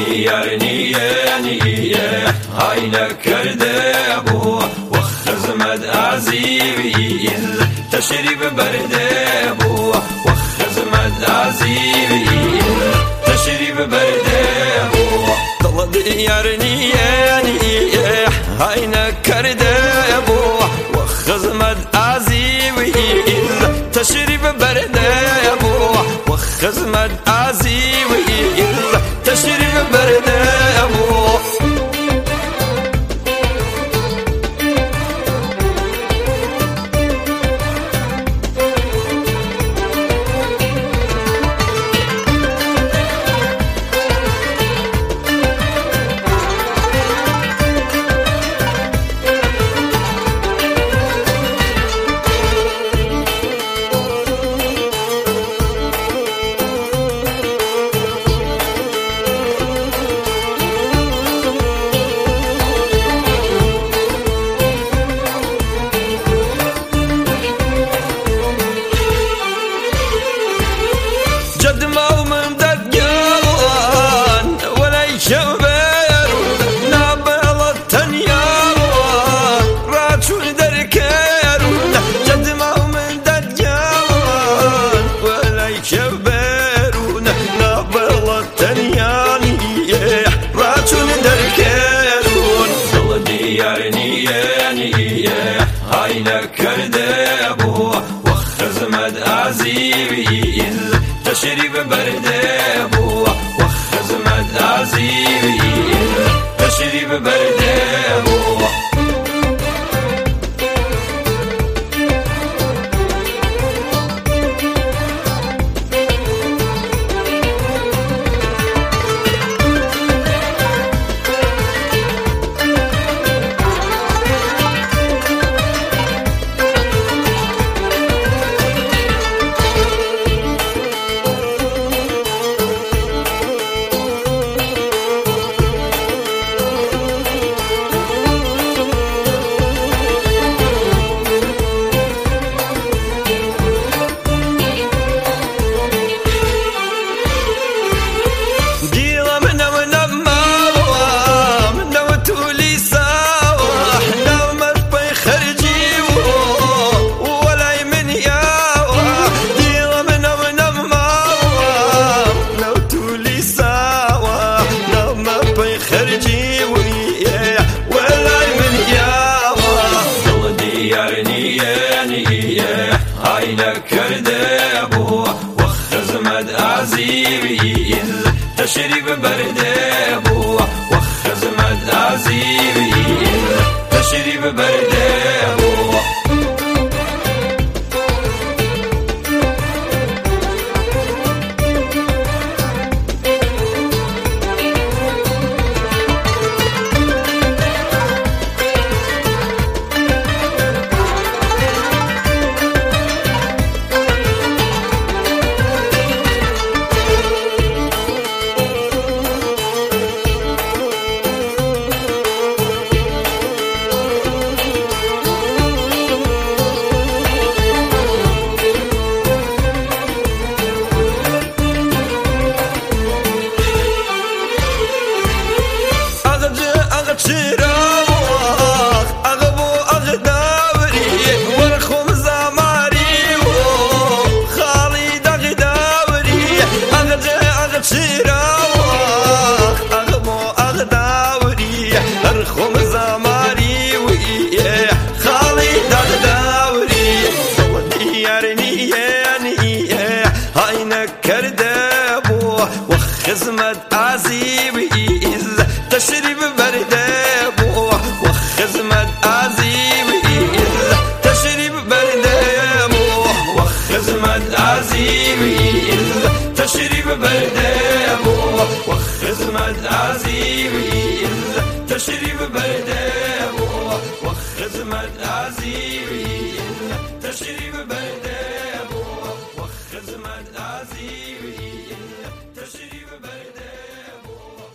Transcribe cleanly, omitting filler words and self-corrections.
دیار نیه های نکرده بو و خزمت عزیز تشریف برده بو و خزمت عزیز تشریف برده بو دل دیار نیه های نکرده بو و خزمت عزیز تشریف برده بو و خزمت عزیز تشریف برده بو های نکرده بو و خزمت عزیز تشریف برده بو و خزمت عزیز تشریف برده بو های نکرده بو و خزمت عزیز تشریف برده بو و خزمت عزیز تشریف برده بو خزمت عزیز تشریف برده بو و خزمت عزیز تشریف برده بو و خزمت عزیز تشریف برده بو و خزمت عزیز تشریف برده بو و خزمت عزیز تشریف